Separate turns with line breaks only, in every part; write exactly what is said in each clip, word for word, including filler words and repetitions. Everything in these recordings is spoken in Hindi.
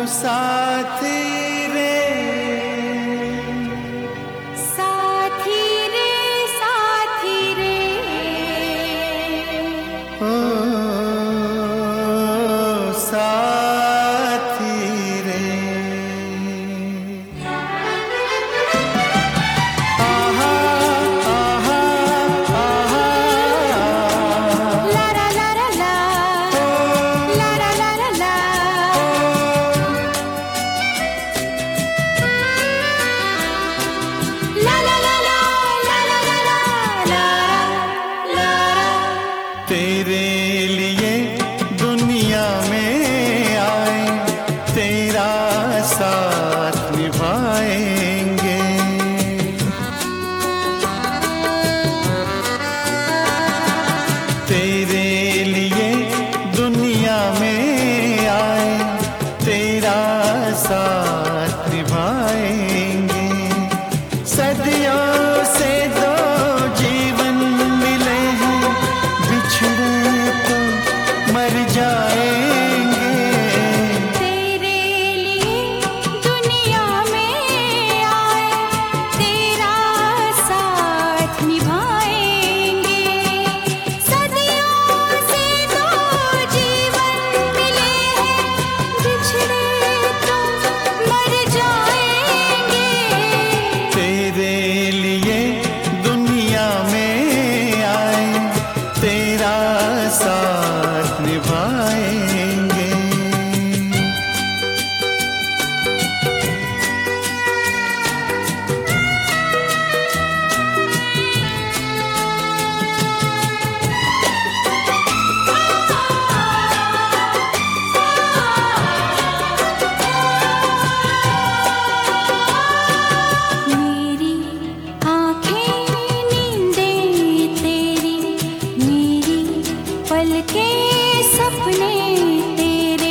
साथी रे
साथी रे साथी रे
ओ साथी रे आहा आहा आहा
ला ला ला ला ला ला ला ला ला ला ला ला ला ला ला ला ला ला
तेरे लिए दुनिया में आए, तेरा साथ निभाएंगे। तेरे लिए दुनिया में आए, तेरा साथ निभाएंगे। सदियों से दो जीवन मिले हैं, बिछड़े तो मर जाएंगे।
तेरे लिए दुनिया में आए, तेरा साथ निभाएंगे। सदियों से दो जीवन मिले हैं, बिछड़े तो मर जाएंगे।
तेरे लिए दुनिया में आए, तेरा साथ निभाएंगे।
मेरी आँखें नींदें तेरी, मेरी पलकें सपने तेरे।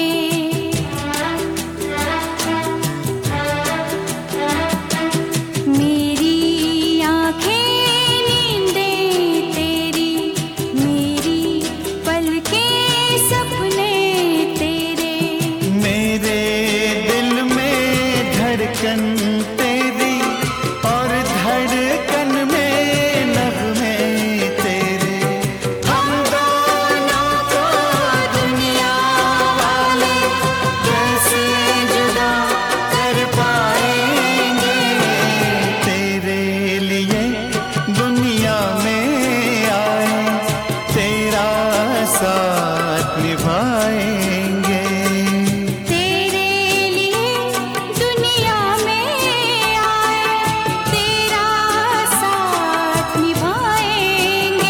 मेरी आँखें नींदें तेरी, मेरी पलकें सपने तेरे।
मेरे दिल में धड़कन तेरी, और धड़कन में नगमे तेरे। हम दोनों को दुनिया वाले कैसे जुदा कर पाएंगे। तेरे लिए दुनिया में आए, तेरा साथ निभाएंगे।
तेरे लिए दुनिया में आए, तेरा साथ निभाएंगे।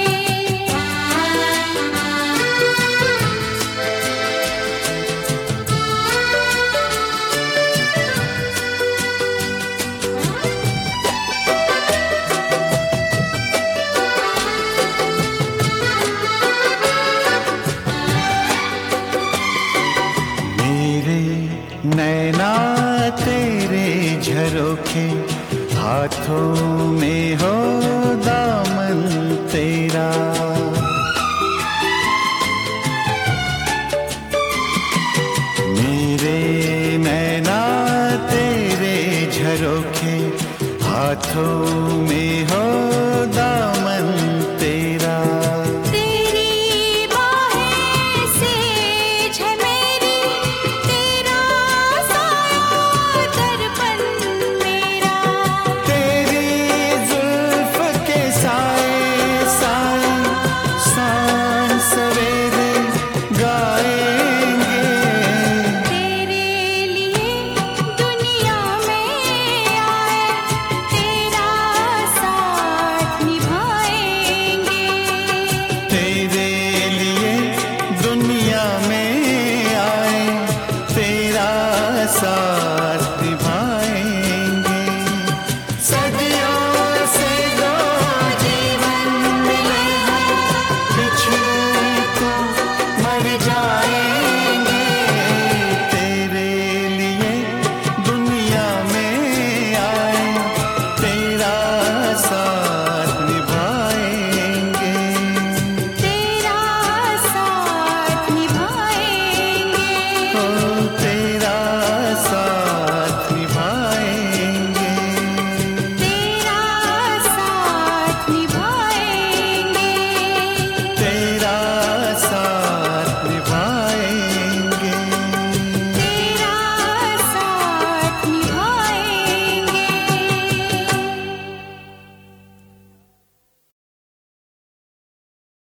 मेरे नैना तेरे झरोखे, हाथों में हो दामन तेरा। मेरे नैना तेरे झरोखे, हाथों में हो